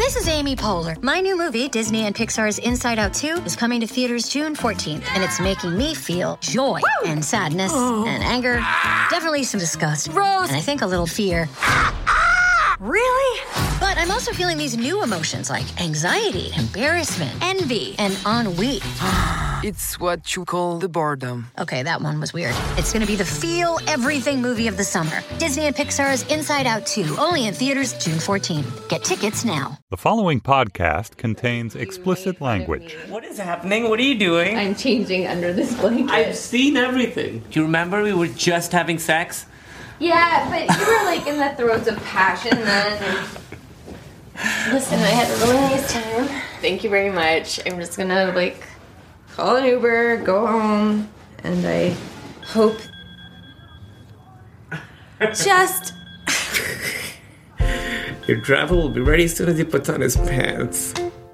This is Amy Poehler. My new movie, Disney and Pixar's Inside Out 2, is coming to theaters June 14th, and it's making me feel joy and sadness and anger, definitely some disgust, and I think a little fear. Really? But I'm also feeling these new emotions like anxiety, embarrassment, envy, and ennui. It's what you call the boredom. Okay, that one was weird. It's gonna be the feel everything movie of the summer. Disney and Pixar's Inside Out 2, only in theaters June 14th. Get tickets now. The following podcast contains explicit language. What is happening? What are you doing? I'm changing under this blanket. I've seen everything. Do you remember we were just having sex? Yeah, but you were like in the throes of passion then. Listen, I had a really nice time. Thank you very much. I'm just gonna call an Uber, go home, and I hope just... Your driver will be ready as soon as he puts on his pants.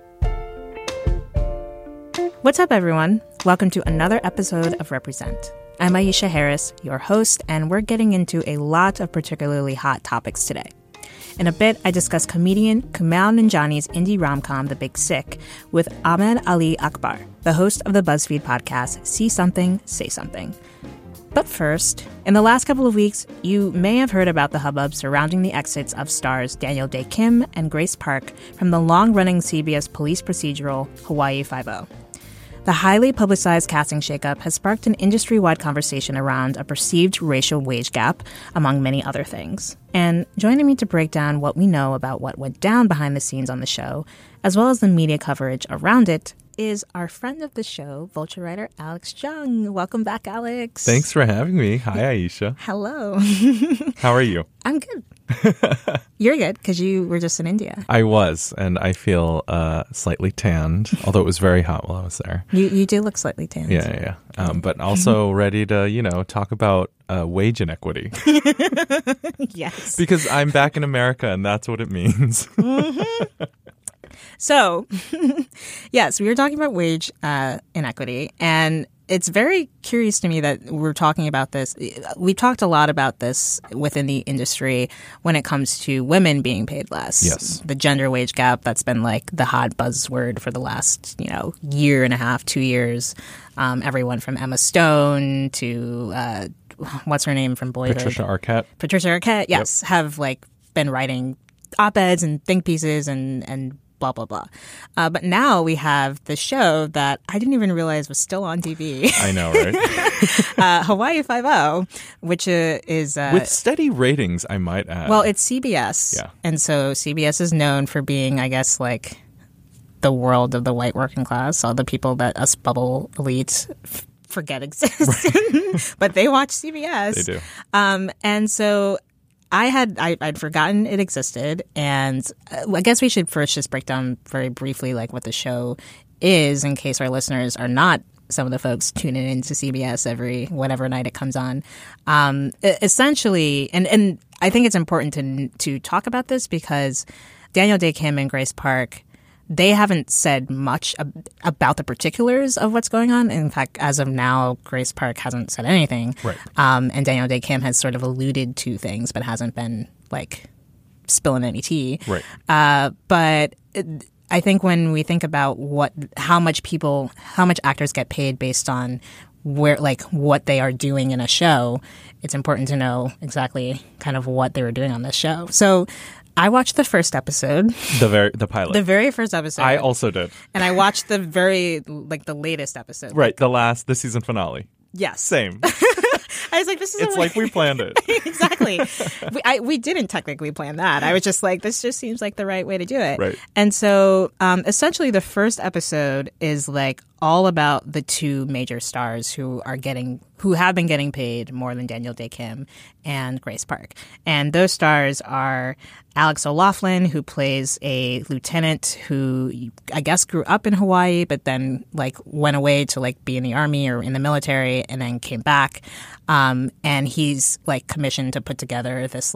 What's up, everyone? Welcome to another episode of Represent. I'm Aisha Harris, your host, and we're getting into a lot of particularly hot topics today. In a bit, I discuss comedian Kumail Nanjiani's indie rom-com The Big Sick with Ahmed Ali Akbar, the host of the BuzzFeed podcast See Something, Say Something. But first, in the last couple of weeks, you may have heard about the hubbub surrounding the exits of stars Daniel Dae Kim and Grace Park from the long-running CBS police procedural Hawaii Five-0. The highly publicized casting shakeup has sparked an industry-wide conversation around a perceived racial wage gap, among many other things. And joining me to break down what we know about what went down behind the scenes on the show, as well as the media coverage around it, is our friend of the show, Vulture writer Alex Jung. Welcome back, Alex. Thanks for having me. Hi, Aisha. Hello. How are you? I'm good. You're good, because you were just in India. I was, and I feel slightly tanned, although it was very hot while I was there. You do look slightly tanned. Yeah. But also ready to, talk about wage inequity. Yes. Because I'm back in America, and that's what it means. Mm-hmm. So, yes, we were talking about wage inequity, and it's very curious to me that we're talking about this. We've talked a lot about this within the industry when it comes to women being paid less. Yes. The gender wage gap, that's been like the hot buzzword for the last, year and a half, 2 years. Everyone from Emma Stone to, what's her name from Boyhood? Patricia Arquette, yes, have been writing op-eds and think pieces and blah, blah, blah. But now we have the show that I didn't even realize was still on TV. I know, right? Hawaii Five-0, which is... with steady ratings, I might add. Well, it's CBS. Yeah. And so CBS is known for being, I guess, the world of the white working class, all the people that us bubble elites forget exist. Right. But they watch CBS. They do. And so... I'd forgotten it existed, and I guess we should first just break down very briefly what the show is in case our listeners are not some of the folks tuning into CBS every whatever night it comes on. Essentially, and I think it's important to talk about this because Daniel Dae Kim and Grace Park, they haven't said much about the particulars of what's going on. In fact, as of now, Grace Park hasn't said anything. Right. And Daniel Dae Kim has sort of alluded to things, but hasn't been spilling any tea. Right. But I think when we think about how much actors get paid based on where what they are doing in a show, it's important to know exactly kind of what they were doing on this show. So I watched the first episode. The pilot. The very first episode. I also did. And I watched the the latest episode. Right, the season finale. Yes. Same. I was like, this is... It's like we planned it. Exactly. We didn't technically plan that. I was just like, this just seems like the right way to do it. Right. And so essentially the first episode is all about the two major stars who have been getting paid more than Daniel Dae Kim and Grace Park. And those stars are Alex O'Loughlin, who plays a lieutenant who I guess grew up in Hawaii, but then went away to be in the army or in the military and then came back. And he's commissioned to put together this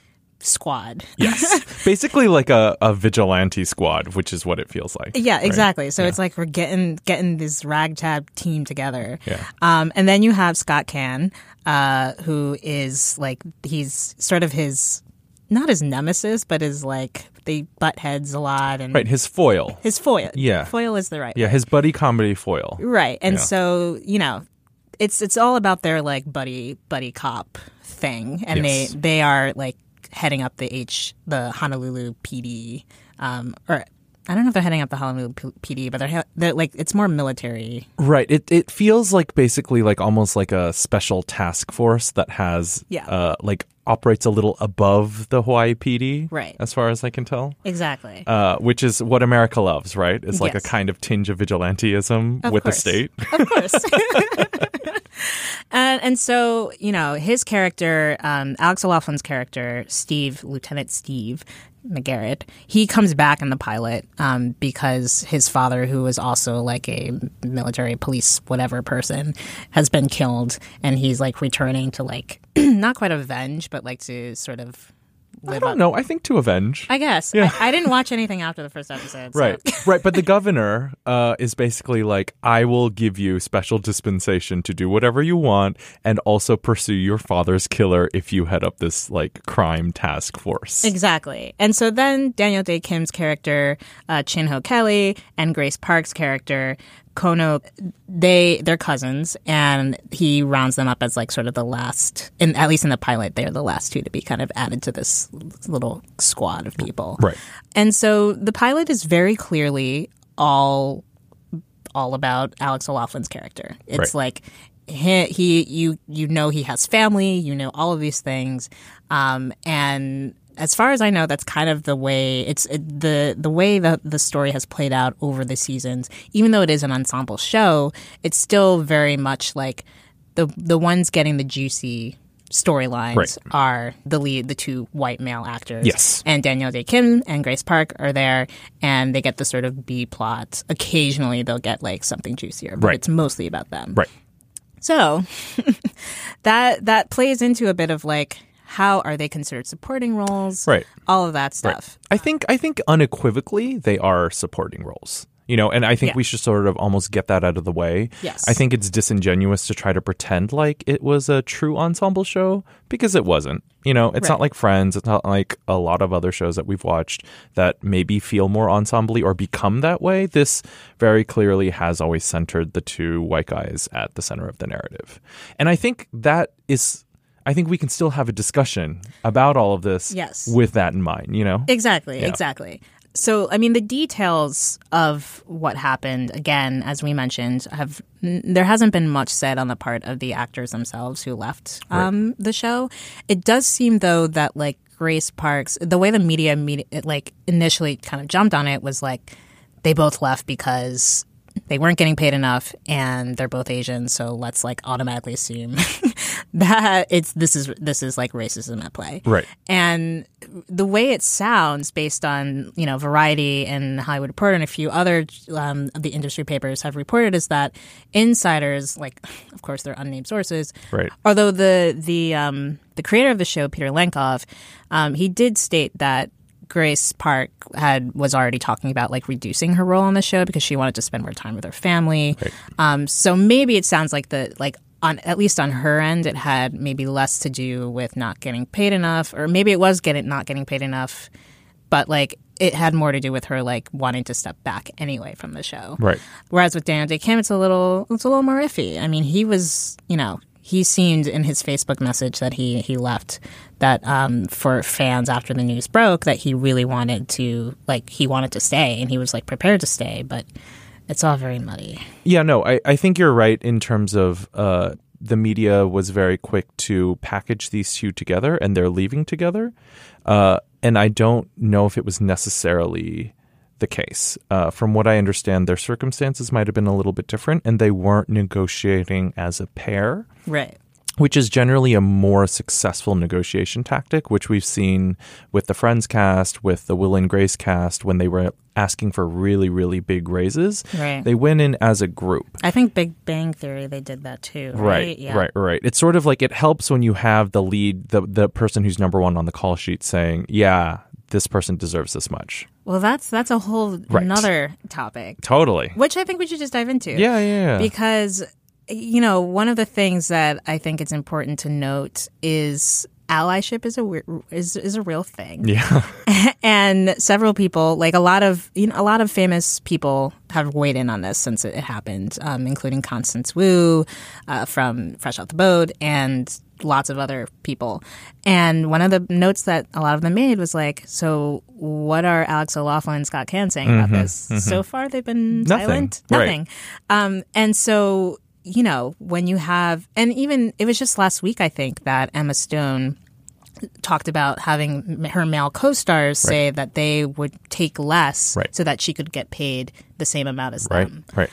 squad. Yes. Basically a vigilante squad, which is what it feels like. Yeah, right? exactly. So it's we're getting this ragtag team together. Yeah. And then you have Scott Caan, who is he's sort of his not his nemesis, but his like they butt heads a lot. And Right, his foil. His foil. Yeah. Foil is the right Yeah, word. his buddy comedy foil. Right. And Yeah. so, it's all about their like buddy cop thing. And Yes. they are like heading up the Honolulu PD, or I don't know if they're heading up the Honolulu PD, but they're like, it's more military. Right. It feels like basically like almost like a special task force that has like operates a little above the Hawaii PD. Right. As far as I can tell. Exactly. Which is what America loves, right? It's like Yes. a kind of tinge of vigilanteism Of with course. the state. Of course. And so, his character, Alex O'Loughlin's character, Lieutenant Steve McGarrett, he comes back in the pilot because his father, who was also like a military police whatever person, has been killed, and he's like returning to like not quite avenge, but like to sort of I don't know. I think to avenge. I guess. Yeah. I didn't watch anything after the first episode. So. Right, right. But the governor is basically like, I will give you special dispensation to do whatever you want and also pursue your father's killer if you head up this like crime task force. Exactly. And so then Daniel Day Kim's character, Chin Ho Kelly, and Grace Park's character, Kono, they're cousins, and he rounds them up as like sort of the last, at least in the pilot, they're the last two to be kind of added to this little squad of people. Right. And so the pilot is very clearly all about Alex O'Loughlin's character. It's Right. like he he has family, all of these things, and as far as I know, that's kind of the way the way that the story has played out over the seasons. Even though it is an ensemble show, it's still very much like the ones getting the juicy storylines Right. are the two white male actors. Yes. And Daniel Day Kim and Grace Park are there, and they get the sort of B plot. Occasionally, they'll get like something juicier, but Right. it's mostly about them. Right. So that plays into a bit of like, how are they considered supporting roles? Right. All of that stuff. I think unequivocally they are supporting roles. And I think Yeah. we should sort of almost get that out of the way. Yes. I think it's disingenuous to try to pretend like it was a true ensemble show because it wasn't. It's Right. not like Friends. It's not like a lot of other shows that we've watched that maybe feel more ensemble-y or become that way. This very clearly has always centered the two white guys at the center of the narrative. And I think I think we can still have a discussion about all of this Yes. with that in mind, Exactly. Yeah. Exactly. So, I mean, the details of what happened, again, as we mentioned, there hasn't been much said on the part of the actors themselves who left the show. It does seem, though, that like Grace Parks, the way the media like initially kind of jumped on it was like they both left because they weren't getting paid enough and they're both Asian, so let's like automatically assume that this is like racism at play. Right. And the way it sounds based on, Variety and Hollywood Reporter and a few other of the industry papers have reported is that insiders, like of course they're unnamed sources, Right. although the creator of the show, Peter Lenkov, he did state that Grace Park was already talking about like reducing her role on the show because she wanted to spend more time with her family. Right. So maybe it sounds like at least on her end, it had maybe less to do with not getting paid enough, or maybe it was not getting paid enough, but like it had more to do with her like wanting to step back anyway from the show. Right. Whereas with Daniel Day Kim, it's a little more iffy. I mean, he was, he seemed in his Facebook message that he left that for fans after the news broke that he really wanted to stay, and he was like prepared to stay, but it's all very muddy. Yeah, no, I think you're right in terms of the media was very quick to package these two together and they're leaving together. And I don't know if it was necessarily the case. From what I understand, their circumstances might have been a little bit different and they weren't negotiating as a pair. Right. Which is generally a more successful negotiation tactic, which we've seen with the Friends cast, with the Will and Grace cast, when they were asking for really, really big raises. Right. They went in as a group. I think Big Bang Theory, they did that too. Right. Yeah. Right. It's sort of like it helps when you have the lead, the person who's number one on the call sheet saying, yeah, this person deserves this much. Well, that's a whole another topic. Totally. Which I think we should just dive into. Yeah. Because, one of the things that I think it's important to note is allyship is a real thing. Yeah. And several people, like a lot of famous people have weighed in on this since it happened, including Constance Wu from Fresh Off the Boat and lots of other people. And one of the notes that a lot of them made was like, so what are Alex O'Loughlin and Scott Caan saying about this? So far, they've been silent. Nothing. And so, when you have, and even it was just last week, I think, that Emma Stone talked about having her male co-stars say that they would take less so that she could get paid the same amount as them. Right.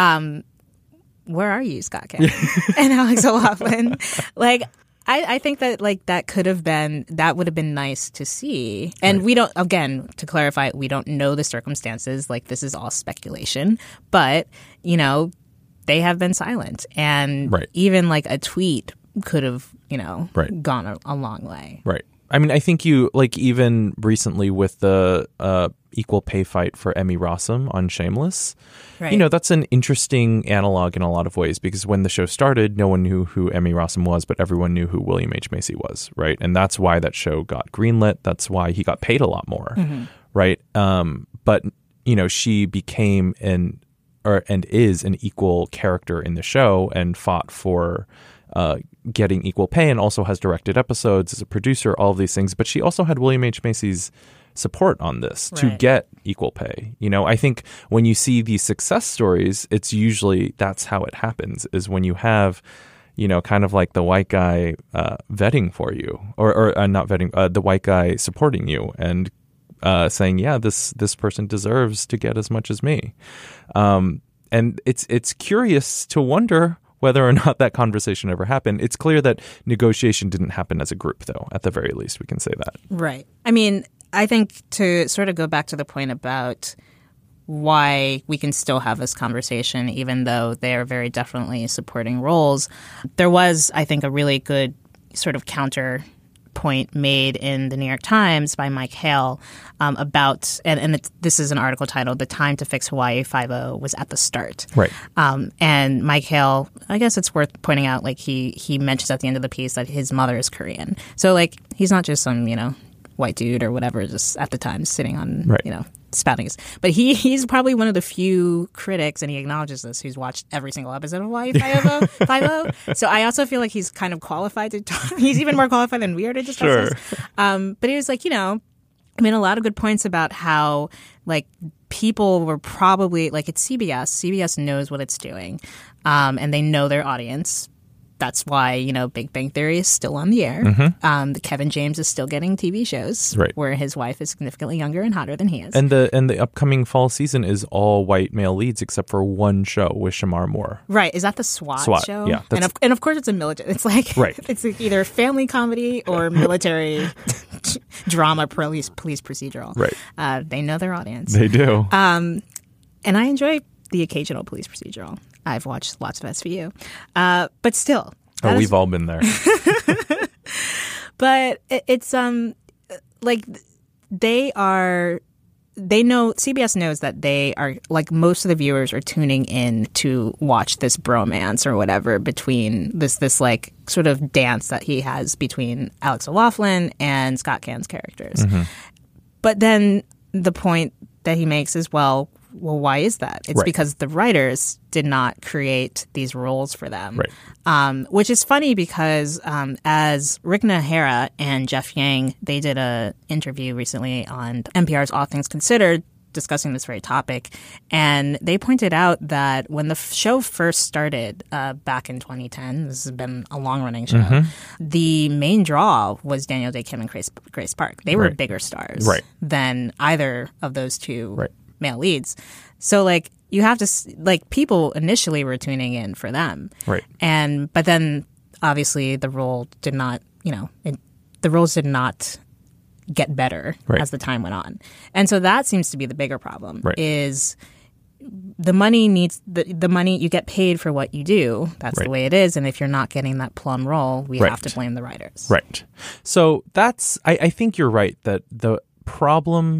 Where are you, Scott Caan and Alex O'Loughlin? Like, I think that that would have been nice to see. And we don't, again, to clarify, we don't know the circumstances. Like, this is all speculation. But, they have been silent. And even like a tweet could have, gone a long way. Right. I mean, I think even recently with the equal pay fight for Emmy Rossum on Shameless, that's an interesting analog in a lot of ways, because when the show started, no one knew who Emmy Rossum was, but everyone knew who William H. Macy was, right? And that's why that show got greenlit. That's why he got paid a lot more, right? But, she became and is an equal character in the show and fought for getting equal pay, and also has directed episodes as a producer, all of these things. But she also had William H. Macy's support on this to get equal pay. I think when you see these success stories, it's usually that's how it happens, is when you have, kind of like the white guy vetting for you, or not vetting, the white guy supporting you and saying, yeah, this person deserves to get as much as me. And it's curious to wonder whether or not that conversation ever happened. It's clear that negotiation didn't happen as a group, though. At the very least, we can say that. Right. I mean, I think to sort of go back to the point about why we can still have this conversation, even though they are very definitely supporting roles, there was, I think, a really good sort of counter point made in the New York Times by Mike Hale about, and this is an article titled "The Time to Fix Hawaii 5-0 was at the start." Right. And Mike Hale, I guess it's worth pointing out, like he mentions at the end of the piece that his mother is Korean. So like he's not just some, white dude or whatever, just at the time sitting on, spouting his. But he's probably one of the few critics, and he acknowledges this, who's watched every single episode of Hawaii 5-0. So I also feel like he's kind of qualified to talk. He's even more qualified than we are to discuss this. But he was like, a lot of good points about how, like, people were probably, like, it's CBS. CBS knows what it's doing, and they know their audience. That's why, Big Bang Theory is still on the air. Kevin James is still getting TV shows where his wife is significantly younger and hotter than he is. And the upcoming fall season is all white male leads except for one show with Shamar Moore. Right. Is that the SWAT show? Yeah. And of course it's a military. It's like it's either family comedy or military drama, police procedural. Right. They know their audience. They do. And I enjoy the occasional police procedural. I've watched lots of SVU. But still. We've all been there. But it's like they know, CBS knows that they are, like, most of the viewers are tuning in to watch this bromance or whatever between this like sort of dance that he has between Alex O'Loughlin and Scott Caan's characters. But then the point that he makes is, well, why is that? It's because the writers did not create these roles for them. Which is funny because as Rick Nahara and Jeff Yang, they did an interview recently on NPR's All Things Considered discussing this very topic. And they pointed out that when the show first started back in 2010, this has been a long-running show, the main draw was Daniel Day Kim and Grace Park. They were bigger stars than either of those two male leads. So, like, you have to, like, people initially were tuning in for them. But then obviously the role did not, the roles did not get better as the time went on. And so that seems to be the bigger problem is the money needs the money, you get paid for what you do. That's the way it is. And if you're not getting that plum role, we have to blame the writers. So that's, I think you're right that the problem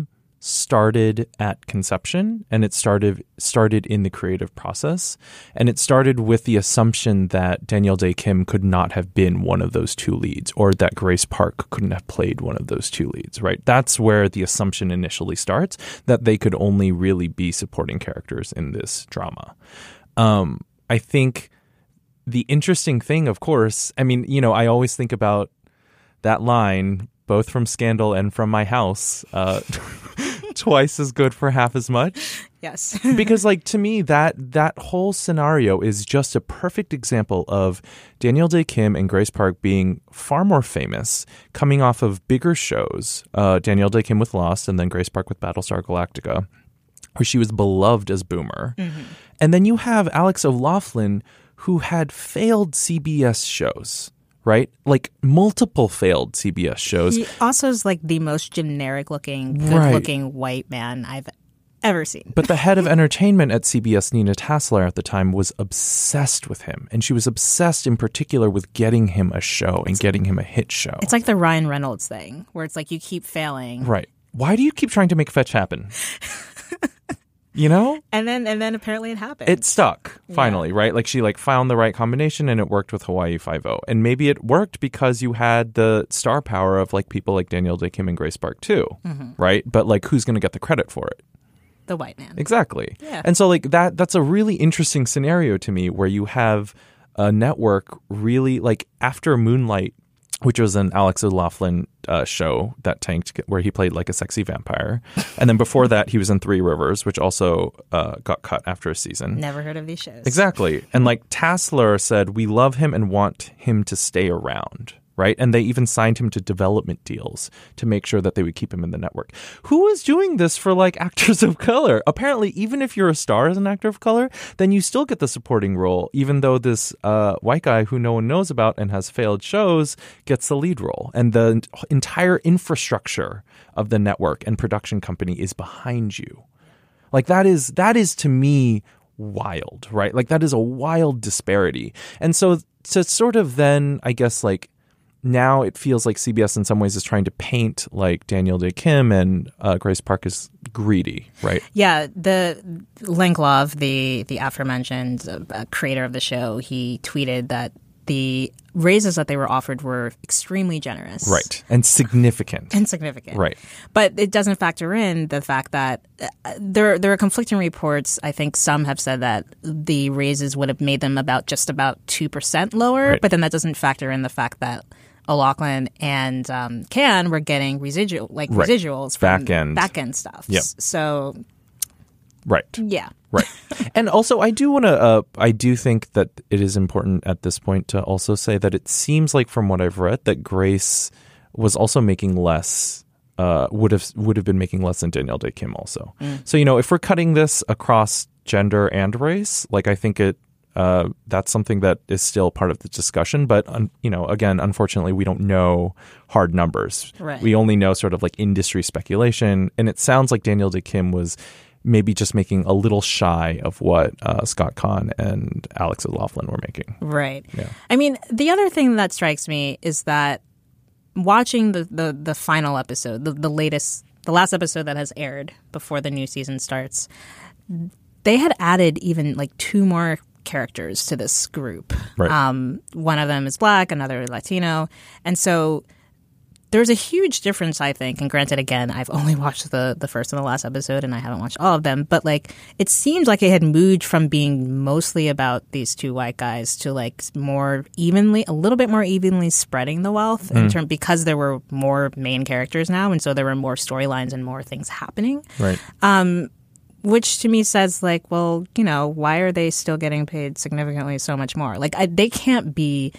started at conception, and it started in the creative process, and it started with the assumption that Danielle Day Kim could not have been one of those two leads, or that Grace Park couldn't have played one of those two leads, right? That's where the assumption initially starts, that they could only really be supporting characters in this drama. I think the interesting thing, of course, I mean, I always think about that line, both from Scandal and from My House, twice as good for half as much. Yes. Because, to me, that whole scenario is just a perfect example of Danielle Day Kim and Grace Park being far more famous, coming off of bigger shows. Danielle Day Kim with Lost, and then Grace Park with Battlestar Galactica, where she was beloved as Boomer. Mm-hmm. And then you have Alex O'Loughlin, who had failed CBS shows, right? Multiple failed CBS shows. He also is the most generic looking, good looking white man I've ever seen. But the head of entertainment at CBS, Nina Tassler, at the time was obsessed with him. And she was obsessed in particular with getting him a show and getting him a hit show. It's like the Ryan Reynolds thing, where it's you keep failing. Right. Why do you keep trying to make fetch happen? And then apparently it happened. It stuck finally, right? She found the right combination, and it worked with Hawaii Five-0. And maybe it worked because you had the star power of people like Danielle Day Kim and Grace Park too, right? But who's going to get the credit for it? The white man. Exactly. Yeah. And so that's a really interesting scenario to me, where you have a network really after Moonlight, which was an Alex O'Loughlin show that tanked, where he played a sexy vampire. And then before that, he was in Three Rivers, which also got cut after a season. Never heard of these shows. Exactly. And Tassler said, we love him and want him to stay around. Right. And they even signed him to development deals to make sure that they would keep him in the network. Who is doing this for actors of color? Apparently, even if you're a star as an actor of color, then you still get the supporting role, even though this white guy who no one knows about and has failed shows gets the lead role. And the entire infrastructure of the network and production company is behind you. That is to me wild, right? That is a wild disparity. And so to sort of then, I guess, now it feels like CBS in some ways is trying to paint Danielle Day Kim and Grace Park is greedy, right? Yeah, the Lenglov, the aforementioned creator of the show, he tweeted that the raises that they were offered were extremely generous. Right. And significant. Right. But it doesn't factor in the fact that there are conflicting reports. I think some have said that the raises would have made them about 2% lower, right. But then that doesn't factor in the fact that O'Loughlin and Can were getting residuals from back end stuff. Yep. So, right. Yeah. Right. And also, I do think that it is important at this point to also say that it seems like, from what I've read, that Grace was also making less, would have been making less than Danielle Day Kim also. So, if we're cutting this across gender and race, I think that's something that is still part of the discussion. But, again, unfortunately, we don't know hard numbers. Right. We only know sort of industry speculation. And it sounds like Danielle Day Kim was maybe just making a little shy of what Scott Conn and Alex O'Loughlin were making. Right. Yeah. I mean, the other thing that strikes me is that watching the final episode, the last episode that has aired before the new season starts, they had added even 2 more characters to this group. Right. One of them is Black, another Latino. And so there's a huge difference, I think. And granted, again, I've only watched the first and the last episode, and I haven't watched all of them. But it seems like it had moved from being mostly about these 2 white guys to a little bit more evenly spreading the wealth because there were more main characters now, and so there were more storylines and more things happening. Right. Which to me says well, why are they still getting paid significantly so much more? They can't be.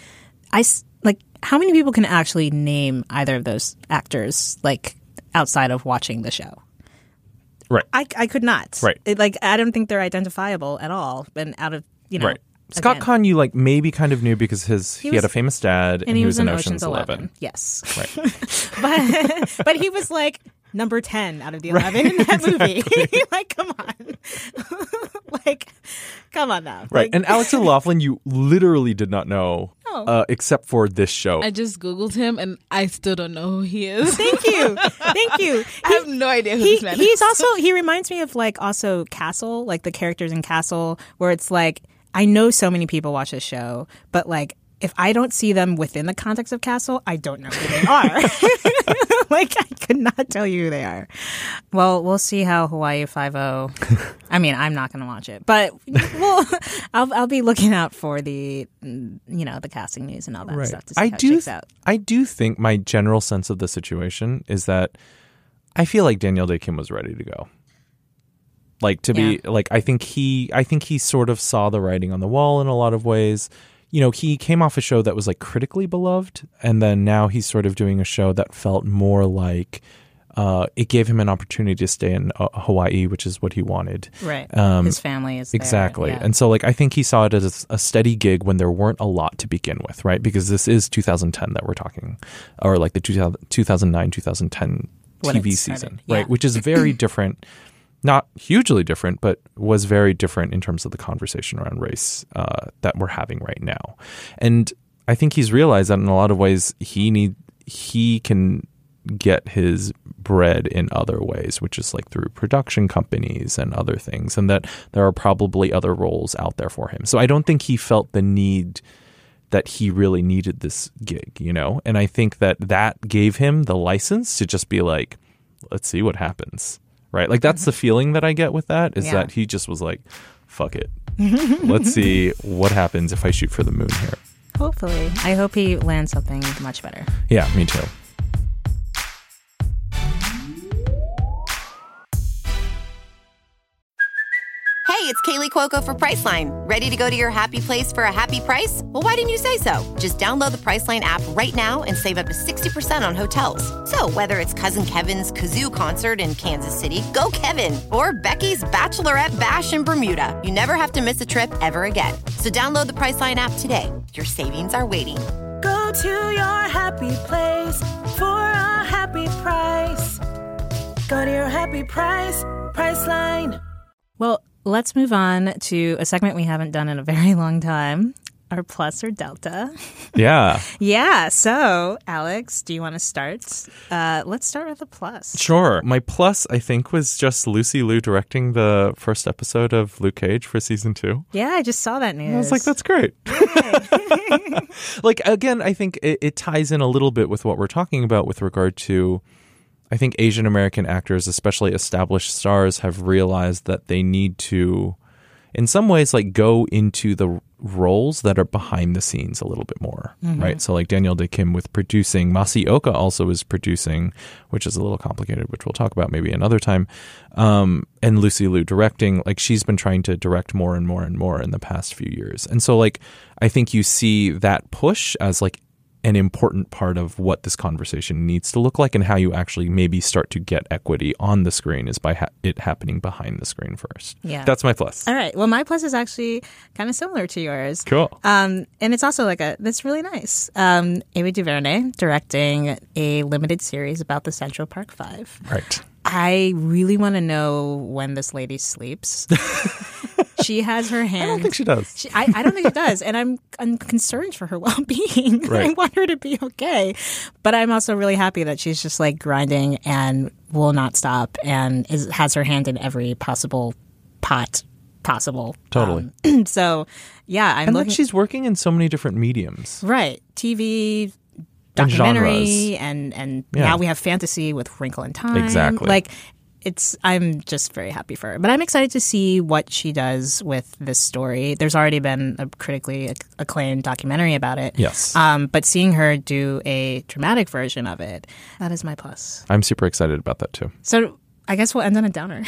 How many people can actually name either of those actors outside of watching the show? Right. I could not. Right. I don't think they're identifiable at all. And out of right. Scott Conn, you maybe kind of knew because he had a famous dad, and he was in Ocean's 11. Yes. Right. but he was number 10 out of the 11 in that movie. Come on. Come on now. Right. And Alex O'Loughlin, you literally did not know, except for this show. I just Googled him and I still don't know who he is. Thank you. I have no idea who this man is. He reminds me of like also Castle, like the characters in Castle, where it's like, I know so many people watch this show, but like, if I don't see them within the context of Castle, I don't know who they are. Like, I could not tell you who they are. Well, we'll see how Hawaii Five-0. I mean, I'm not going to watch it, but I'll be looking out for the the casting news and all that stuff to see how it shakes out. I do think my general sense of the situation is that I feel like Daniel Day Kim was ready to go. Like be like, I think he sort of saw the writing on the wall in a lot of ways. You know, he came off a show that was like critically beloved, and then now he's sort of doing a show that felt more like it gave him an opportunity to stay in Hawaii, which is what he wanted. Right. His family is exactly. There. Yeah. And so like I think he saw it as a steady gig when there weren't a lot to begin with, right? Because this is 2010 that we're talking, or like the 2009-2010 TV season, right? Which is very different. Not hugely different, but was very different in terms of the conversation around race that we're having right now. And I think he's realized that in a lot of ways he can get his bread in other ways, which is like through production companies and other things, and that there are probably other roles out there for him. So I don't think he felt the need that he really needed this gig, you know? And I think that gave him the license to just be like, let's see what happens. Right. Like that's the feeling that I get with that is that he just was like, fuck it. Let's see what happens if I shoot for the moon here. Hopefully. I hope he lands something much better. Yeah, me too. Hey, it's Kaylee Cuoco for Priceline. Ready to go to your happy place for a happy price? Well, why didn't you say so? Just download the Priceline app right now and save up to 60% on hotels. So whether it's Cousin Kevin's Kazoo Concert in Kansas City, go Kevin, or Becky's Bachelorette Bash in Bermuda, you never have to miss a trip ever again. So download the Priceline app today. Your savings are waiting. Go to your happy place for a happy price. Go to your happy price, Priceline. Well, let's move on to a segment we haven't done in a very long time, our plus or delta. Yeah. Yeah. So, Alex, do you want to start? Let's start with a plus. Sure. My plus, I think, was just Lucy Liu directing the first episode of Luke Cage for season 2. Yeah, I just saw that news. I was like, that's great. Like, again, I think it ties in a little bit with what we're talking about with regard to, I think Asian American actors, especially established stars, have realized that they need to, in some ways, like go into the roles that are behind the scenes a little bit more, right? So like Daniel Day Kim with producing, Masi Oka also is producing, which is a little complicated, which we'll talk about maybe another time. And Lucy Liu directing, like she's been trying to direct more and more and more in the past few years. And so like, I think you see that push as like an important part of what this conversation needs to look like and how you actually maybe start to get equity on the screen is by it happening behind the screen first. Yeah. That's my plus. All right. Well, my plus is actually kind of similar to yours. Cool. And it's also like that's really nice. Ava DuVernay directing a limited series about the Central Park Five. Right. I really want to know when this lady sleeps. She has her hand. I don't think she does. I don't think she does. And I'm concerned for her well-being. Right. I want her to be okay. But I'm also really happy that she's just like grinding and will not stop and has her hand in every possible pot possible. Totally. So, yeah. And like she's working in so many different mediums. Right. TV, and documentary, genres. and now we have fantasy with Wrinkle in Time. Exactly. Like, I'm just very happy for her. But I'm excited to see what she does with this story. There's already been a critically acclaimed documentary about it. Yes. But seeing her do a dramatic version of it, that is my plus. I'm super excited about that too. So I guess we'll end on a downer.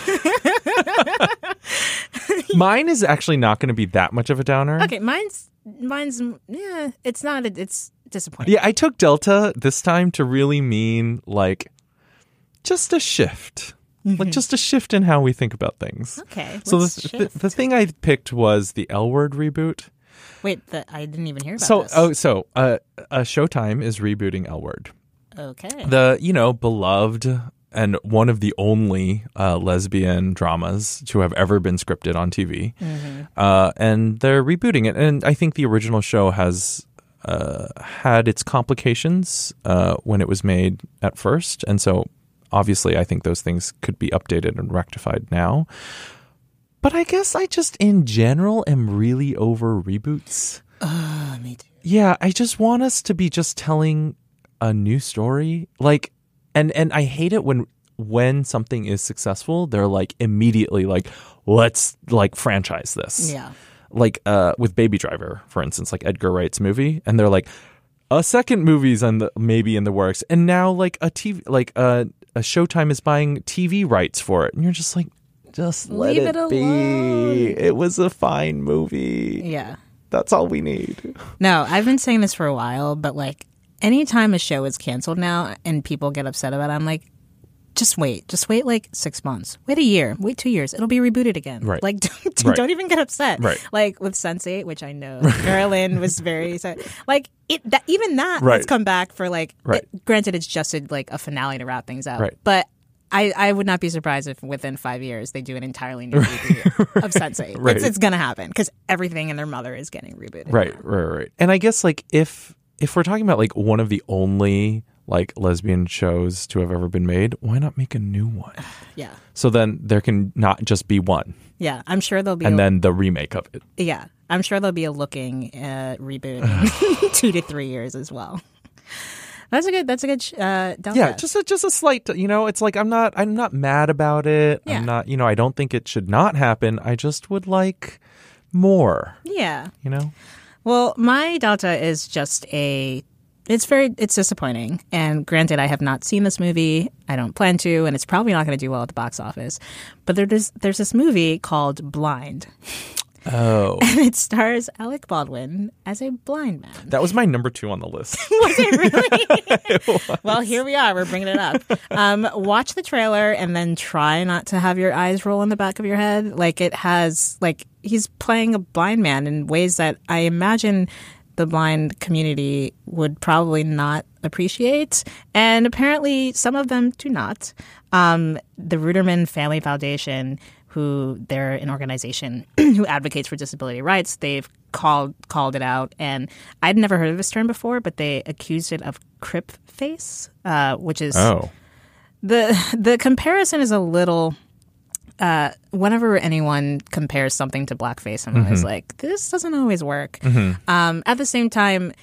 Mine is actually not going to be that much of a downer. Okay, mine's yeah, it's not. It's disappointing. Yeah, I took Delta this time to really mean like just a shift. Like just a shift in how we think about things. Okay. So the thing I picked was the L Word reboot. Wait, I didn't even hear about this. Showtime is rebooting L Word. Okay. The, beloved and one of the only lesbian dramas to have ever been scripted on TV. And they're rebooting it. And I think the original show has had its complications when it was made at first. And so obviously I think those things could be updated and rectified now. But I guess I just in general am really over reboots. Me too. Yeah, I just want us to be just telling a new story. Like, and I hate it when something is successful, they're like immediately like, let's like franchise this. Yeah. Like with Baby Driver, for instance, like Edgar Wright's movie, and they're like, a second movie's maybe in the works, and now like a Showtime is buying TV rights for it, and you're just like, just let Leave it it be. alone. It was a fine movie. Yeah. That's all we need. No, I've been saying this for a while, but like anytime a show is canceled now and people get upset about it, I'm like, just wait like 6 months, wait a year, wait 2 years, it'll be rebooted again. Right. Like don't even get upset. Right. Like with Sense8, which I know Marilyn was very sad. Like even that Right. has come back for like. Right. Granted, it's just a finale to wrap things out. Right. But I would not be surprised if within 5 years they do an entirely new reboot of Sense8. Right. It's going to happen because everything in their mother is getting rebooted. Right. And I guess like if we're talking about like one of the only like lesbian shows to have ever been made, why not make a new one? Yeah. So then there can not just be one. Yeah, I'm sure there'll be then the remake of it. Yeah, I'm sure there'll be a looking reboot in 2 to 3 years as well. That's a good delta. Yeah, just a slight, it's like I'm not mad about it. Yeah. I'm not, I don't think it should not happen. I just would like more. Yeah. Well, my delta is just it's disappointing. And granted, I have not seen this movie. I don't plan to, and it's probably not going to do well at the box office. But there's this movie called Blind. Oh. And it stars Alec Baldwin as a blind man. That was my number 2 on the list. Was it really? It was. Well, here we are. We're bringing it up. Watch the trailer and then try not to have your eyes roll in the back of your head. Like it has, like he's playing a blind man in ways that I imagine the blind community would probably not appreciate. And apparently some of them do not. The Ruderman Family Foundation, they're an organization who advocates for disability rights. They've called it out, and I'd never heard of this term before, but they accused it of crip face, which is the comparison is a little. Whenever anyone compares something to blackface, I'm always like, this doesn't always work. At the same time,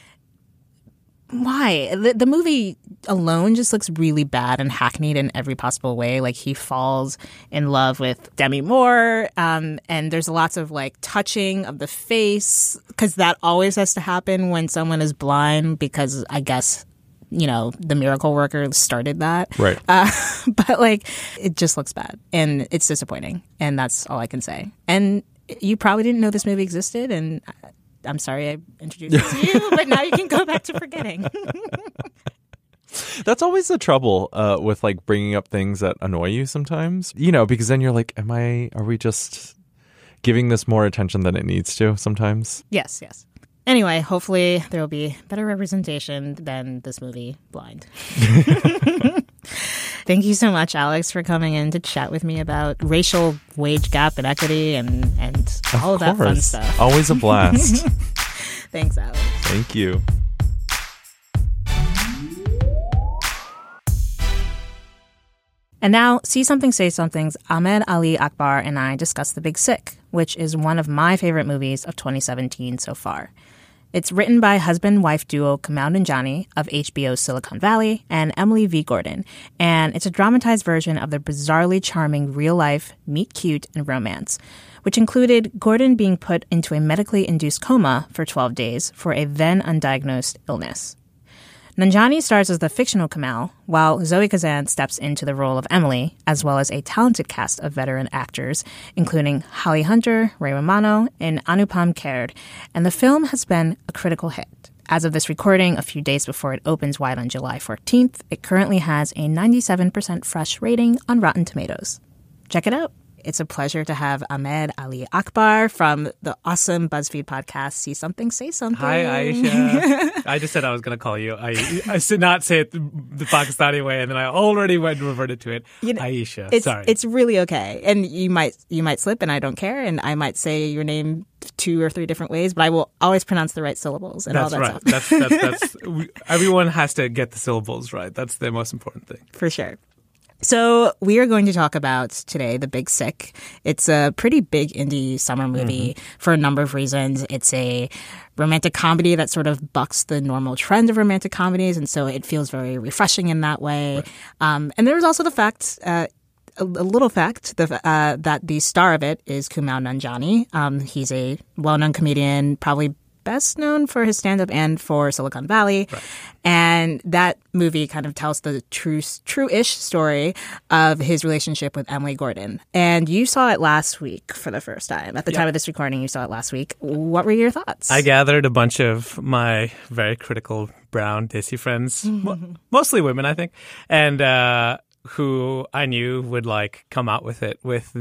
why? The movie alone just looks really bad and hackneyed in every possible way. Like he falls in love with Demi Moore, and there's lots of like touching of the face because that always has to happen when someone is blind because I guess, the miracle worker started that. Right. But like it just looks bad and it's disappointing, and that's all I can say. And you probably didn't know this movie existed, and I'm sorry I introduced it to you, but now you can go back to forgetting. That's always the trouble with like bringing up things that annoy you sometimes, because then you're like, are we just giving this more attention than it needs to sometimes? Yes. Anyway, hopefully there will be better representation than this movie, Blind. Thank you so much, Alex, for coming in to chat with me about racial wage gap and equity and all of that fun stuff. Always a blast. Thanks, Alex. Thank you. And now, See Something, Say Something's Ahmed Ali Akbar and I discuss The Big Sick, which is one of my favorite movies of 2017 so far. It's written by husband-wife duo Kumail Nanjiani of HBO's Silicon Valley and Emily V. Gordon, and it's a dramatized version of the bizarrely charming real-life meet cute and romance, which included Gordon being put into a medically induced coma for 12 days for a then undiagnosed illness. Nanjiani stars as the fictional Kumail, while Zoe Kazan steps into the role of Emily, as well as a talented cast of veteran actors, including Holly Hunter, Ray Romano, and Anupam Kher, and the film has been a critical hit. As of this recording, a few days before it opens wide on July 14th, it currently has a 97% fresh rating on Rotten Tomatoes. Check it out it's a pleasure to have Ahmed Ali Akbar from the awesome BuzzFeed podcast, See Something, Say Something. Hi, Aisha. I just said I was going to call you. I did not say it the Pakistani way, and then I already went and reverted to it. Aisha. Sorry. It's really okay. And you might slip, and I don't care, and I might say your name 2 or 3 different ways, but I will always pronounce the right syllables and all that stuff. That's everyone has to get the syllables right. That's the most important thing. For sure. So we are going to talk about today The Big Sick. It's a pretty big indie summer movie for a number of reasons. It's a romantic comedy that sort of bucks the normal trend of romantic comedies, and so it feels very refreshing in that way. Right. And there's also the fact, a little fact, that the star of it is Kumail Nanjiani. He's a well-known comedian, probably best known for his stand-up and for Silicon Valley. Right. And that movie kind of tells the true-ish story of his relationship with Emily Gordon. And you saw it last week for the first time. At the time of this recording, you saw it last week. What were your thoughts? I gathered a bunch of my very critical brown Desi friends, mostly women, I think, and who I knew would come out with it with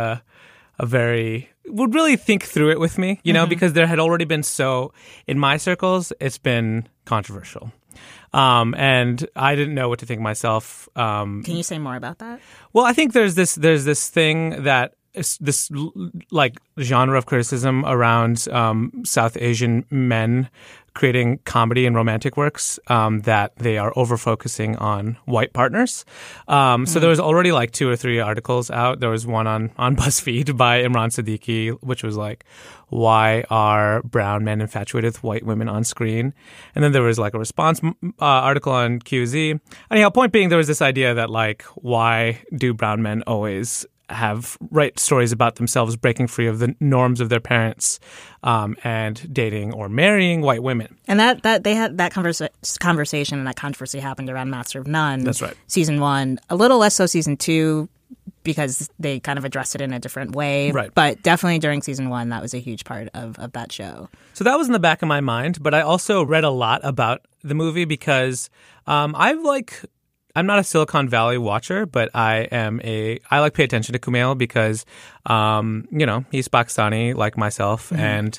would really think through it with me, because there had already been in my circles, it's been controversial. And I didn't know what to think myself. Can you say more about that? Well, I think there's this thing that this genre of criticism around South Asian men creating comedy and romantic works that they are over-focusing on white partners. So there was already 2 or 3 articles out. There was one on BuzzFeed by Imran Siddiqui, which was why are brown men infatuated with white women on screen? And then there was a response article on QZ. Anyhow, point being, there was this idea that why do brown men always write stories about themselves breaking free of the norms of their parents and dating or marrying white women. And that they had that conversation and that controversy happened around Master of None. That's right. Season 1, a little less so season 2 because they kind of addressed it in a different way. Right. But definitely during season 1, that was a huge part of that show. So that was in the back of my mind, but I also read a lot about the movie because I'm not a Silicon Valley watcher, but I pay attention to Kumail because, he's Pakistani like myself. And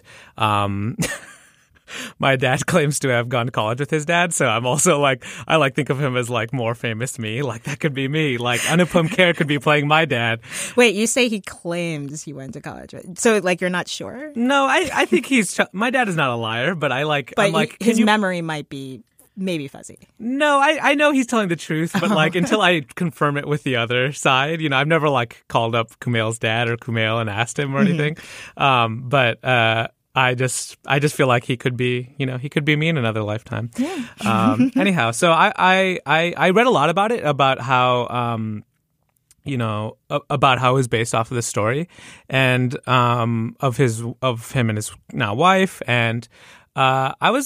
my dad claims to have gone to college with his dad. So I'm also I think of him as more famous me. That could be me. Anupam Kher could be playing my dad. Wait, you say he claims he went to college with? So you're not sure? No, I think my dad is not a liar, but his memory might be maybe fuzzy. No, I know he's telling the truth, but until I confirm it with the other side, I've never called up Kumail's dad or Kumail and asked him or anything. But I just feel like he could be, he could be me in another lifetime. Yeah. Anyhow, so I read a lot about it, about how about how it was based off of the story and of him and his now wife, and I was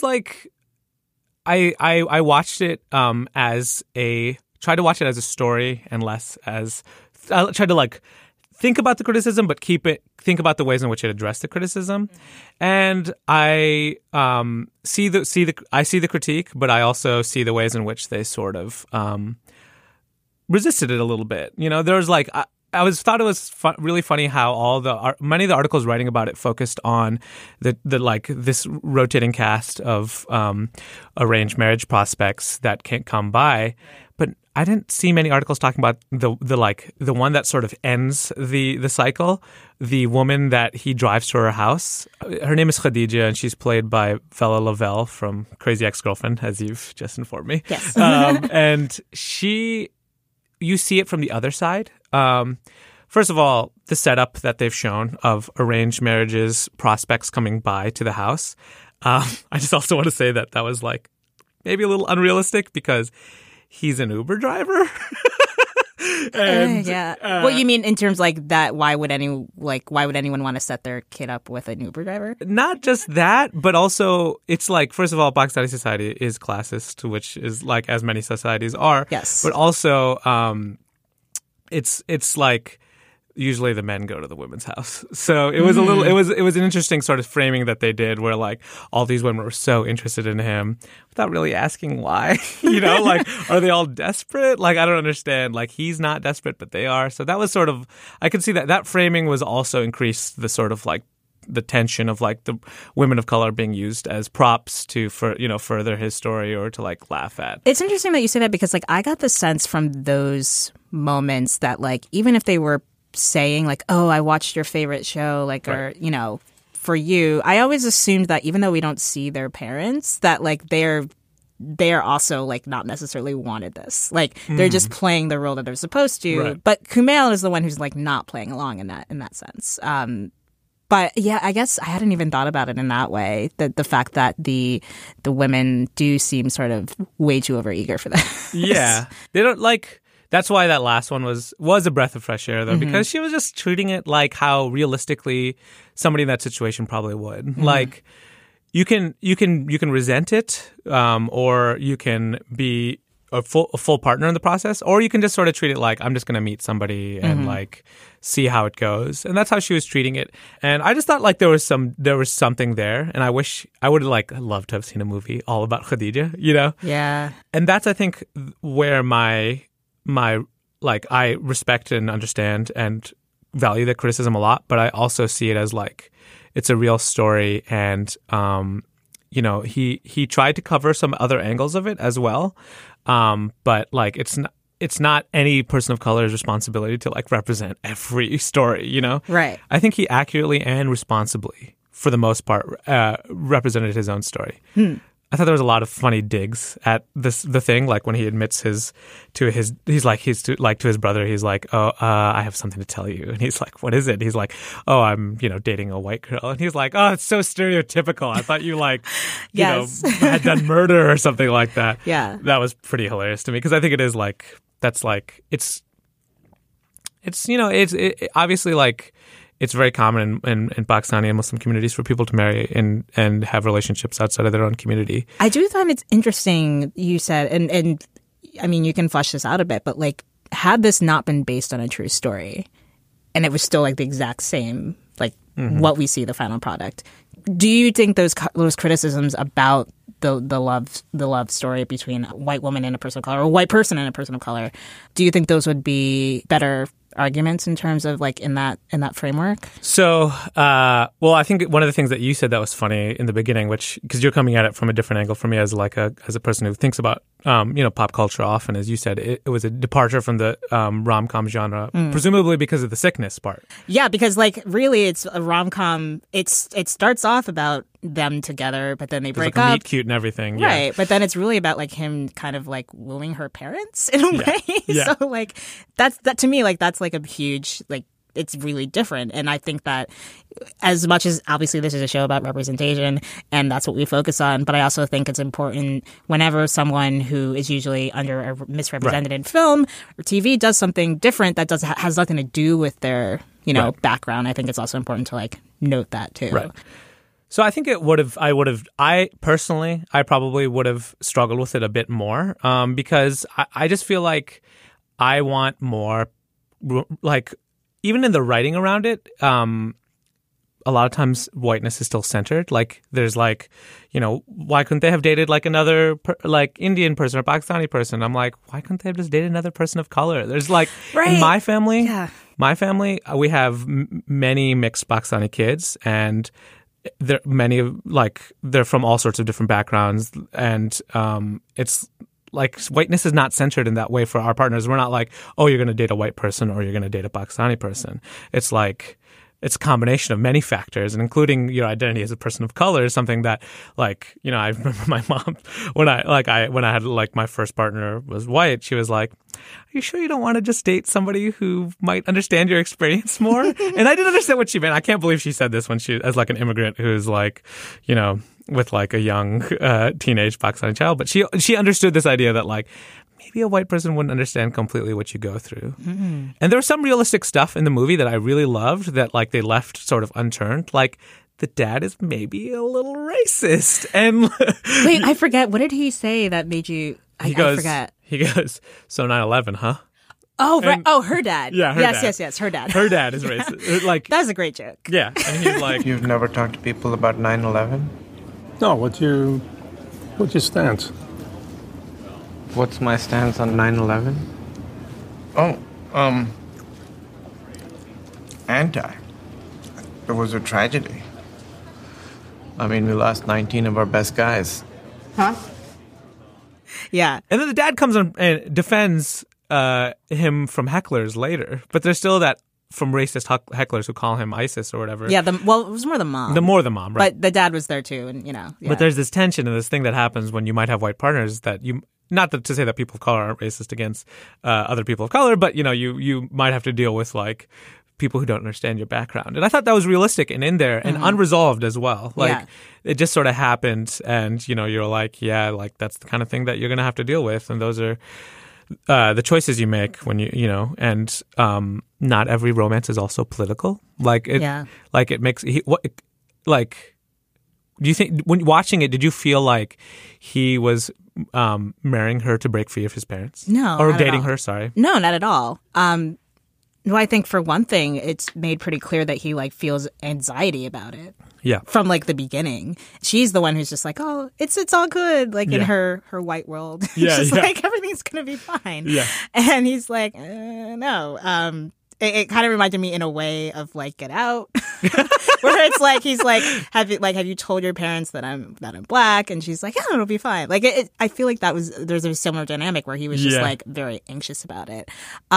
I watched it tried to watch it as a story and less as I tried to think about the criticism, but think about the ways in which it addressed the criticism. And I see the critique, but I also see the ways in which they sort of resisted it a little bit. There was I thought it was really funny how many of the articles writing about it focused on this rotating cast of arranged marriage prospects that can't come by, but I didn't see many articles talking about the one that sort of ends the cycle, the woman that he drives to her house. Her name is Khadija, and she's played by Vella Lavelle from Crazy Ex-Girlfriend, as you've just informed me. Yes, and you see it from the other side. First of all, the setup that they've shown of arranged marriages, prospects coming by to the house. I just also want to say that was maybe a little unrealistic because he's an Uber driver. And, what you mean in terms that? Why would anyone want to set their kid up with an Uber driver? Not just that, but also it's first of all, Pakistani society is classist, which is as many societies are. Yes, but also it's usually the men go to the women's house. So it was it was an interesting sort of framing that they did where like all these women were so interested in him without really asking why, like, are they all desperate? Like, I don't understand. Like, he's not desperate, but they are. So that was sort of, I could see that framing was also increased the sort of like the tension of like the women of color being used as props to further his story or to like laugh at. It's interesting that you say that because like I got the sense from those moments that like even if they were saying like, oh, I watched your favorite show, like, right. Or, for you, I always assumed that even though we don't see their parents, that like they're also like not necessarily wanted this. Like they're just playing the role that they're supposed to. Right. But Kumail is the one who's like not playing along in that sense. But yeah, I guess I hadn't even thought about it in that way. The fact that the women do seem sort of way too overeager for that. Yeah, they don't like. That's why that last one was a breath of fresh air, though, because she was just treating it like how realistically somebody in that situation probably would. Mm-hmm. Like, you can resent it, or you can be a full partner in the process, or you can just sort of treat it like I'm just going to meet somebody and like see how it goes. And that's how she was treating it. And I just thought like there was something there, and I wish I would have like loved to have seen a movie all about Khadija, Yeah. And that's I think where my like I respect and understand and value the criticism a lot, but I also see it as like it's a real story, and he tried to cover some other angles of it as well, but like it's not any person of color's responsibility to like represent every story, Right. I think he accurately and responsibly, for the most part, represented his own story. I thought there was a lot of funny digs at the thing, like when he admits to his brother, he's like, oh, I have something to tell you. And he's like, what is it? He's like, oh, I'm, dating a white girl. And he's like, oh, it's so stereotypical. I thought you like, had done murder or something like that. Yeah. That was pretty hilarious to me because I think it is like, that's like, it's obviously like, it's very common in Pakistani and Muslim communities for people to marry and have relationships outside of their own community. I do find it's interesting, you said, and I mean, you can flesh this out a bit, but like, had this not been based on a true story, and it was still like the exact same, like what we see the final product, do you think those criticisms about the love story between a white woman and a person of color, or a white person and a person of color, do you think those would be better arguments in terms of like in that framework? So, well, I think one of the things that you said that was funny in the beginning, which because you're coming at it from a different angle from me as a person who thinks about pop culture often, as you said, it was a departure from the rom-com genre, presumably because of the sickness part. Yeah, because like really, it's a rom-com. It starts off about them together, but then they break like up. Meet cute and everything, right? Yeah. But then it's really about like him kind of like wooing her parents in a way. Yeah. So like that to me, like that's like a huge like. It's really different. And I think that as much as obviously this is a show about representation and that's what we focus on, but I also think it's important whenever someone who is usually under or misrepresented in film or TV does something different that has nothing to do with their, background. I think it's also important to like note that too. Right. So I think I probably would have struggled with it a bit more because I just feel like I want more like, even in the writing around it, a lot of times whiteness is still centered. Like there's like, why couldn't they have dated like another like Indian person or Pakistani person? I'm like, why couldn't they have just dated another person of color? There's like in my family, we have many mixed Pakistani kids, and they're from all sorts of different backgrounds, and it's. Like whiteness is not centered in that way for our partners. We're not like, oh, you're going to date a white person or you're going to date a Pakistani person. It's like it's a combination of many factors, and including your identity as a person of color is something that, like, I remember my mom when I had like my first partner was white. She was like, "Are you sure you don't want to just date somebody who might understand your experience more?" And I didn't understand what she meant. I can't believe she said this when she, as like an immigrant who's like, with like a young teenage Pakistani child, but she understood this idea that like maybe a white person wouldn't understand completely what you go through. Mm-hmm. And there was some realistic stuff in the movie that I really loved that like they left sort of unturned. Like the dad is maybe a little racist. And wait, I forget. What did he say that made you? I forget. He goes, so 9/11, huh? Oh, right. Oh, her dad. Yeah, her dad. Yes, her dad. Her dad is racist. Like, that was a great joke. Yeah, and he's like, You've never talked to people about 9/11? No, what's your stance? What's my stance on 9/11? Oh, anti. It was a tragedy. I mean, we lost 19 of our best guys. Huh? Yeah. And then the dad comes on and defends him from hecklers later, but there's still that from racist hecklers who call him ISIS or whatever. Yeah, it was more the mom. The mom, right? But the dad was there too, and Yeah. But there's this tension and this thing that happens when you might have white partners that you. Not to say that people of color aren't racist against other people of color, but you might have to deal with like people who don't understand your background. And I thought that was realistic and in there and unresolved as well. Like it just sort of happened, and you're like, yeah, like that's the kind of thing that you're going to have to deal with, and those are the choices you make when and not every romance is also political. Like it makes do you think when watching it, did you feel like he was marrying her to break free of his parents? No. Or dating her, sorry. No, not at all. No, I think for one thing, it's made pretty clear that he like feels anxiety about it. Yeah. From like the beginning. She's the one who's just like, oh, it's all good. Like in her white world. Yeah, She's like, everything's going to be fine. Yeah. And he's like, no. It kind of reminded me in a way of like Get Out, where it's like he's like, have you told your parents that I'm black? And she's like, yeah, it'll be fine. Like I feel like there's a similar dynamic where he was just like very anxious about it.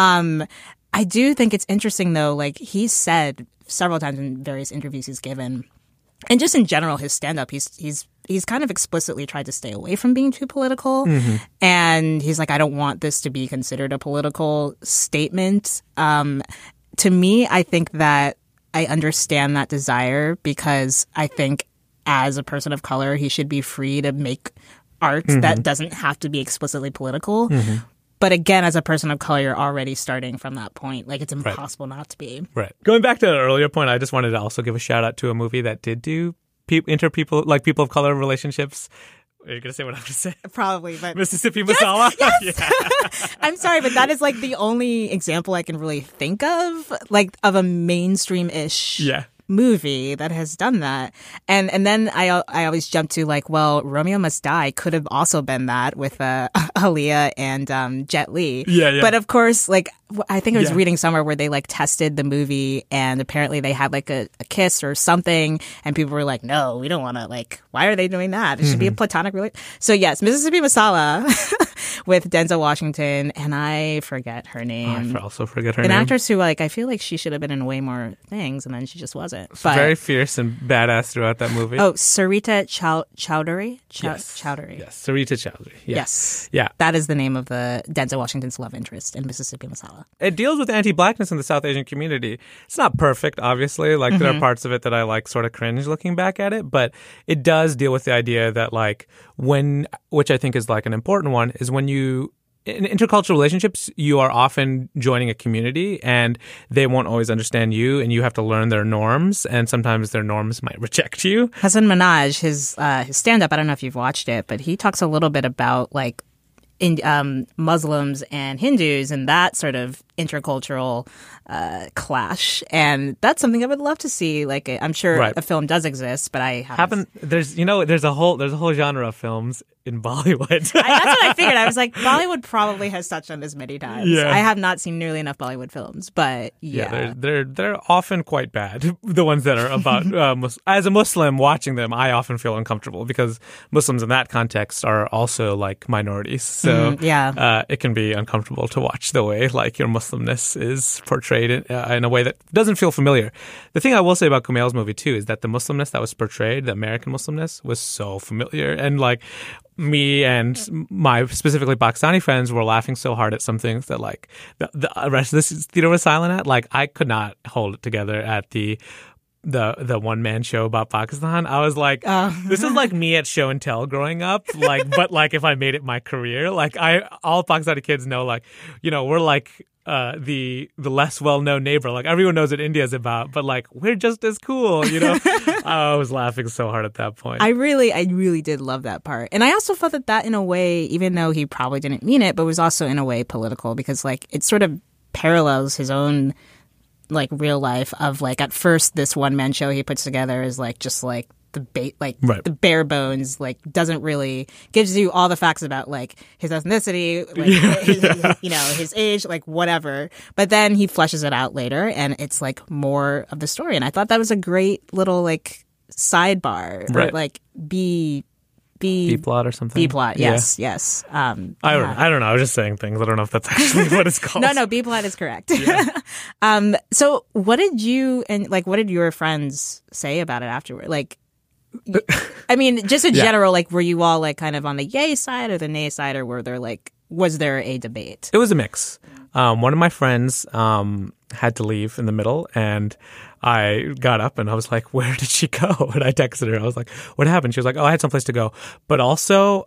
I do think it's interesting though. Like he's said several times in various interviews he's given, and just in general his stand up, he's kind of explicitly tried to stay away from being too political. Mm-hmm. And he's like, I don't want this to be considered a political statement. To me, I think that I understand that desire because I think as a person of color, he should be free to make art that doesn't have to be explicitly political. Mm-hmm. But again, as a person of color, you're already starting from that point. Like, it's impossible not to be. Right. Going back to an earlier point, I just wanted to also give a shout out to a movie that did do people of color relationships. Are you going to say what I'm going to say? Probably, but Mississippi Masala? Yes! Yeah. I'm sorry, but that is like the only example I can really think of, like, of a mainstream-ish movie that has done that. And then I always jump to like, well, Romeo Must Die could have also been that with Aaliyah and Jet Li. Yeah. But of course, like I think I was reading somewhere where they like tested the movie and apparently they had like a kiss or something and people were like, no, we don't want to, like, why are they doing that? It should be a platonic relationship. So yes, Mississippi Masala with Denzel Washington and I forget her name. I also forget her name. An actress who like I feel like she should have been in way more things and then she just wasn't. But, very fierce and badass throughout that movie. Oh, Sarita Chowdhury? Yes. Chowdhury. Yes, Sarita Chowdhury. Yes. Yeah. That is the name of the Denzel Washington's love interest in Mississippi Masala. It deals with anti-blackness in the South Asian community. It's not perfect, obviously. Like, there are parts of it that I, like, sort of cringe looking back at it. But it does deal with the idea that, like, which I think is, like, an important one, is when you... In intercultural relationships, you are often joining a community and they won't always understand you and you have to learn their norms and sometimes their norms might reject you. Hasan Minhaj, his stand-up, I don't know if you've watched it, but he talks a little bit about like Muslims and Hindus and that sort of intercultural clash. And that's something I would love to see. Like, I'm sure a film does exist, but I haven't. There's a whole genre of films in Bollywood. That's what I figured. I was like, Bollywood probably has touched on this many times. Yeah. I have not seen nearly enough Bollywood films, but they're often quite bad. The ones that are about as a Muslim watching them, I often feel uncomfortable because Muslims in that context are also like minorities. So it can be uncomfortable to watch the way like your Muslimness is portrayed in a way that doesn't feel familiar. The thing I will say about Kumail's movie too is that the Muslimness that was portrayed, the American Muslimness, was so familiar. And like me and my specifically Pakistani friends were laughing so hard at some things that like the rest of this theater was silent at. Like I could not hold it together at the one-man show about Pakistan. I was like, this is like me at show and tell growing up. Like, but like if I made it my career, like all Pakistani kids know, like, you know, we're like the less well-known neighbor. Like everyone knows what India's about, but like we're just as cool, you know? I was laughing so hard at that point. I really did love that part. And I also felt that in a way, even though he probably didn't mean it, but was also in a way political because like it sort of parallels his own like real life of like at first this one man show he puts together is like just like the the bare bones, like doesn't really gives you all the facts about like his ethnicity, like his age, like whatever. But then he fleshes it out later, and it's like more of the story. And I thought that was a great little like sidebar, or like B plot or something. B plot, yes. I don't know. I was just saying things. I don't know if that's actually what it's called. No, B plot is correct. Yeah. So what did you and like what did your friends say about it afterward? Like, I mean, just in general, like, were you all like kind of on the yay side or the nay side, or was there a debate? It was a mix. One of my friends had to leave in the middle, and I got up and I was like, where did she go? And I texted her. I was like, what happened? She was like, oh, I had someplace to go. But also,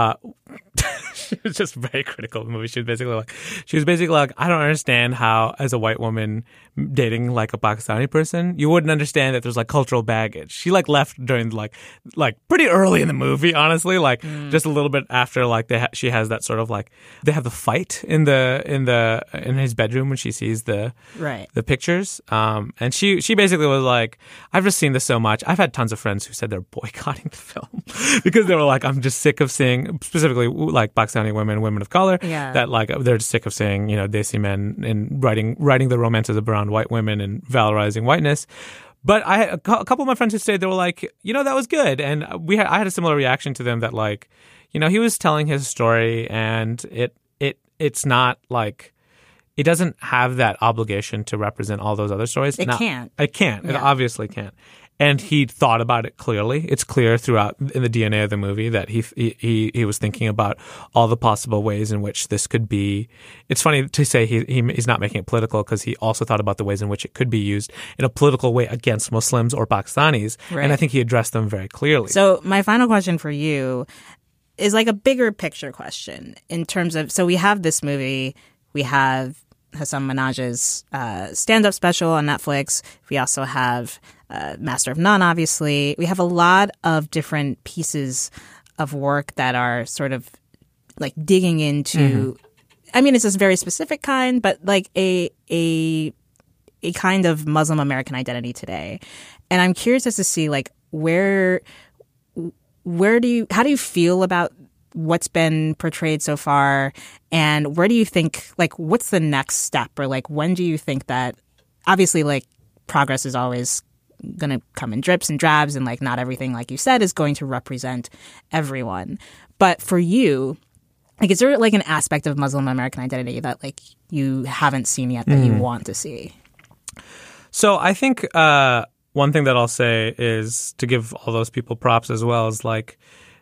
she was just very critical of the movie. She was basically like, I don't understand how, as a white woman dating like a Pakistani person, you wouldn't understand that there's like cultural baggage. She like left during like pretty early in the movie, honestly, like just a little bit after like she has that sort of like they have the fight in his bedroom when she sees the pictures. And she basically was like, I've just seen this so much. I've had tons of friends who said they're boycotting the film because they were like, I'm just sick of seeing specifically like Pakistani women of color that like they're just sick of seeing, Desi men and writing the romances around white women and valorizing whiteness. But I had a couple of my friends who stayed, they were like, that was good. And I had a similar reaction to them that like, he was telling his story, and it's not like, it doesn't have that obligation to represent all those other stories. It can't. It can't. Yeah. It obviously can't. And he thought about it clearly. It's clear throughout in the DNA of the movie that he was thinking about all the possible ways in which this could be. It's funny to say he's not making it political, because he also thought about the ways in which it could be used in a political way against Muslims or Pakistanis. Right. And I think he addressed them very clearly. So my final question for you is like a bigger picture question in terms of, so we have this movie, we have Hasan Minhaj's stand-up special on Netflix. We also have Master of None, obviously. We have a lot of different pieces of work that are sort of like digging into, I mean, it's a very specific kind, but like a kind of Muslim American identity today. And I'm curious as to see like how do you feel about what's been portrayed so far, and where do you think, like, what's the next step, or like when do you think that, obviously like progress is always going to come in drips and drabs, and like not everything, like you said, is going to represent everyone, but for you, like, is there like an aspect of Muslim American identity that like you haven't seen yet that you want to see? So I think one thing that I'll say is to give all those people props as well, is like,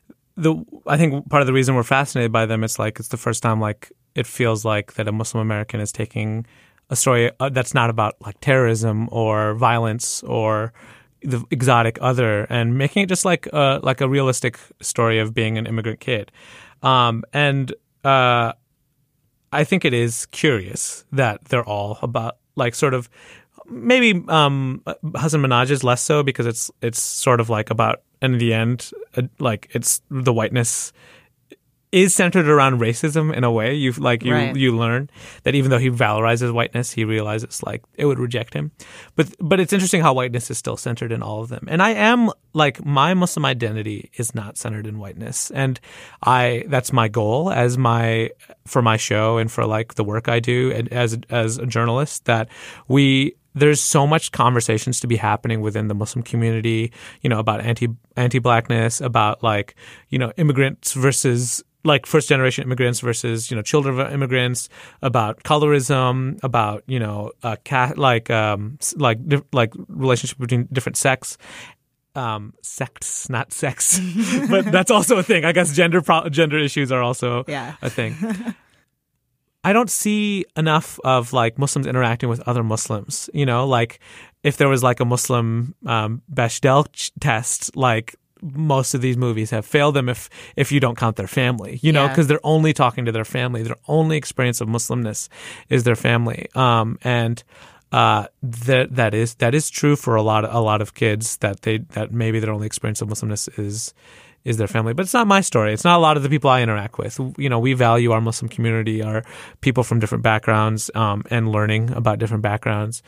I think part of the reason we're fascinated by them, it's like it's the first time like it feels like that a Muslim American is taking a story that's not about like terrorism or violence or the exotic other, and making it just like a realistic story of being an immigrant kid. And I think it is curious that they're all about like sort of maybe Hasan Minhaj is less so, because it's sort of like about, and in the end, like it's the whiteness is centered around racism in a way. You learn that even though he valorizes whiteness, he realizes like it would reject him. But it's interesting how whiteness is still centered in all of them. And I am like, my Muslim identity is not centered in whiteness, and that's my goal for my show and for like the work I do and as a journalist, that there's so much conversations to be happening within the Muslim community, about anti-blackness, about like, immigrants versus like first generation immigrants versus, children of immigrants, about colorism, about, like relationship between different sects. Sects, not sex, but that's also a thing. I guess gender issues are also a thing. I don't see enough of like Muslims interacting with other Muslims. Like if there was like a Muslim Bechdel test, like most of these movies have failed them if you don't count their family, because they're only talking to their family. Their only experience of Muslimness is their family. And that is true for a lot of kids, that maybe their only experience of Muslimness their family. But it's not my story. It's not a lot of the people I interact with. We value our Muslim community, our people from different backgrounds, and learning about different backgrounds.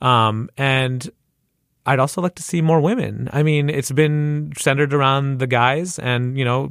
And I'd also like to see more women. I mean, it's been centered around the guys, and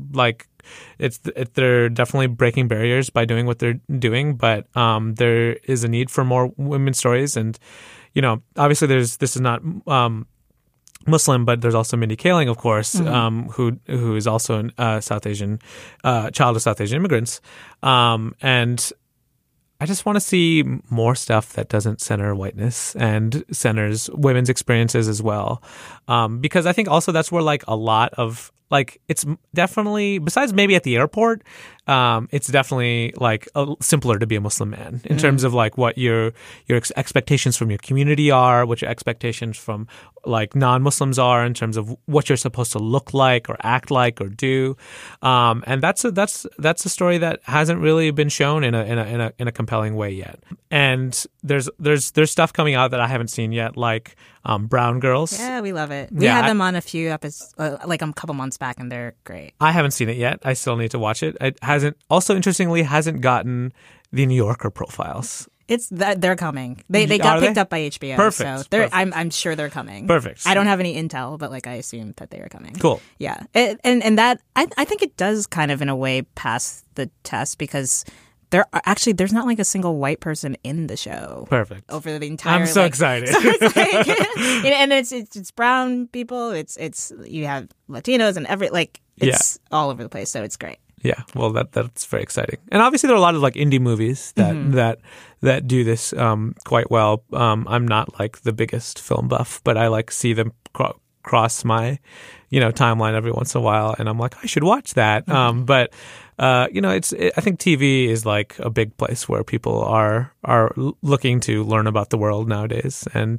they're definitely breaking barriers by doing what they're doing. But there is a need for more women's stories, and obviously this is not Muslim, but there's also Mindy Kaling, of course, who is also a South Asian child of South Asian immigrants, and I just want to see more stuff that doesn't center whiteness and centers women's experiences as well. Because I think also that's where a lot of it's definitely, besides maybe at the airport, it's definitely simpler to be a Muslim man in terms of what your expectations from your community are, what your expectations from non-Muslims are in terms of what you're supposed to look like or act like or do. And that's a story that hasn't really been shown in a compelling way yet. And there's stuff coming out that I haven't seen yet, like Brown Girls. Yeah, we love it. We had them on a few episodes, a couple months back, and they're great. I haven't seen it yet. I still need to watch it. It interestingly hasn't gotten the New Yorker profiles. It's that they're coming. They got picked up by HBO. Perfect. So I'm sure they're coming. Perfect. I don't have any intel, but I assume that they are coming. Cool. Yeah, and that I think it does kind of in a way pass the test because there's not a single white person in the show. Perfect. Over the entire. I'm so excited. So it's and it's brown people. It's you have Latinos and it's all over the place. So it's great. Yeah, well, that's very exciting, and obviously there are a lot of indie movies that do this quite well. I'm not the biggest film buff, but I see them cross my timeline every once in a while, and I'm I should watch that. But I think TV is a big place where people are looking to learn about the world nowadays, and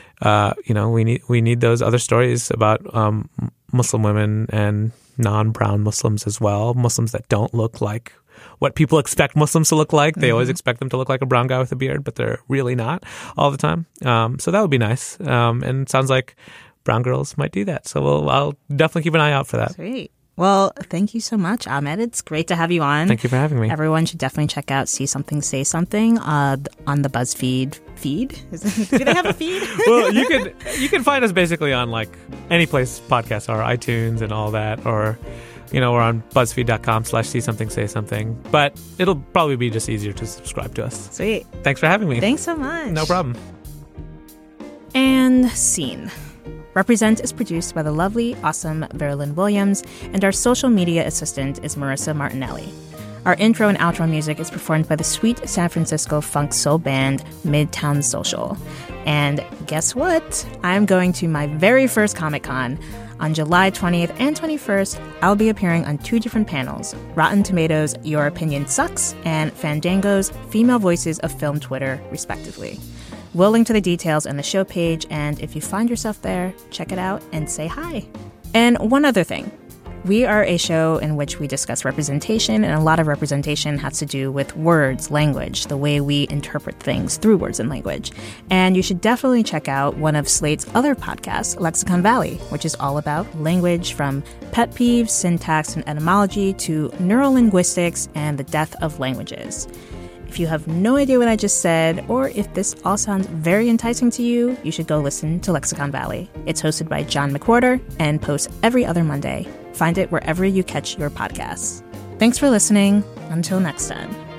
we need those other stories about Muslim women and non-brown Muslims as well. Muslims that don't look like what people expect Muslims to look like. They always expect them to look like a brown guy with a beard, but they're really not all the time. So that would be nice. And it sounds like Brown Girls might do that. So I'll definitely keep an eye out for that. Sweet. Well, thank you so much, Ahmed. It's great to have you on. Thank you for having me. Everyone should definitely check out See Something, Say Something on the BuzzFeed feed. Do they have a feed? Well, you can find us basically on any place podcasts are, iTunes and all that, or we're on BuzzFeed.com/See Something, Say Something. But it'll probably be just easier to subscribe to us. Sweet. Thanks for having me. Thanks so much. No problem. And scene. Represent is produced by the lovely, awesome Verlyn Williams, and our social media assistant is Marissa Martinelli. Our intro and outro music is performed by the sweet San Francisco funk soul band Midtown Social. And guess what? I'm going to my very first Comic-Con. On July 20th and 21st, I'll be appearing on 2 different panels, Rotten Tomatoes' Your Opinion Sucks and Fandango's Female Voices of Film Twitter, respectively. We'll link to the details in the show page, and if you find yourself there, check it out and say hi. And one other thing. We are a show in which we discuss representation, and a lot of representation has to do with words, language, the way we interpret things through words and language. And you should definitely check out one of Slate's other podcasts, Lexicon Valley, which is all about language from pet peeves, syntax, and etymology to neurolinguistics and the death of languages. If you have no idea what I just said, or if this all sounds very enticing to you, you should go listen to Lexicon Valley. It's hosted by John McWhorter and posts every other Monday. Find it wherever you catch your podcasts. Thanks for listening. Until next time.